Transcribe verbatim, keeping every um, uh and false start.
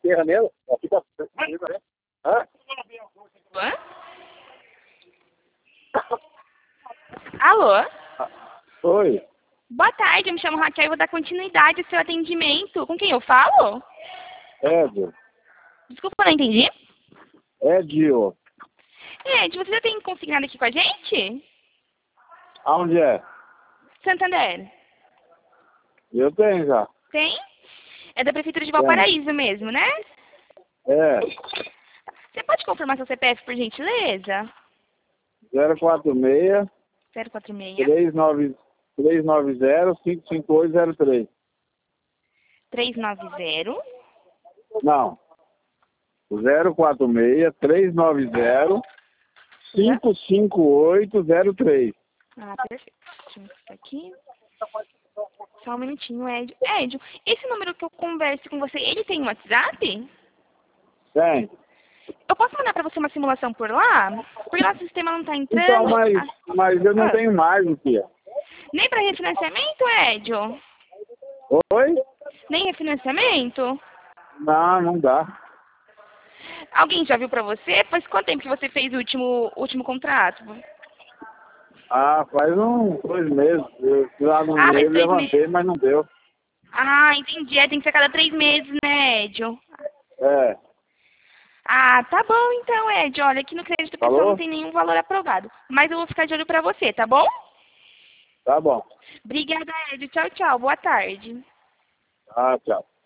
Serra nela. Aqui tá. Hã? Hã? Alô? Oi. Boa tarde, eu me chamo Raquel e vou dar continuidade ao seu atendimento. Com quem eu falo? Edio. Desculpa, não entendi. Edio. Ed, você já tem consignado aqui com a gente? Aonde é? Santander. Eu tenho já. Tem? É da Prefeitura de Tenho. Valparaíso mesmo, né? É. Você pode confirmar seu C P F, por gentileza? zero quatro seis, zero quatro seis, três nove zero, cinco cinco oito zero três. três nove zero. Não. zero quatro seis, três nove zero, cinco cinco oito zero três. Ah, perfeito. Deixa eu ver isso aqui. Só um minutinho, Ed. Ed, esse número que eu converso com você, ele tem WhatsApp? Tem. Eu posso mandar pra você uma simulação por lá? Porque nosso sistema não tá entrando. Então, mas, Ah, mas eu não ah. tenho mais, tia. Nem pra refinanciamento, Edio? Oi? Nem refinanciamento? Não, não dá. Alguém já viu pra você? Faz quanto tempo que você fez o último, último contrato? Ah, faz uns dois meses. Eu fui lá no Ah, faz meio, três levantei, meses. mas não deu. Ah, entendi. É, tem que ser a cada três meses, né, Edio? É. Ah, tá bom então, Ed. Olha, aqui no crédito pessoal não Falou? tem nenhum valor aprovado. Mas eu vou ficar de olho pra você, tá bom? Tá bom. Obrigada, Ed. Tchau, tchau. Boa tarde. Ah, tchau.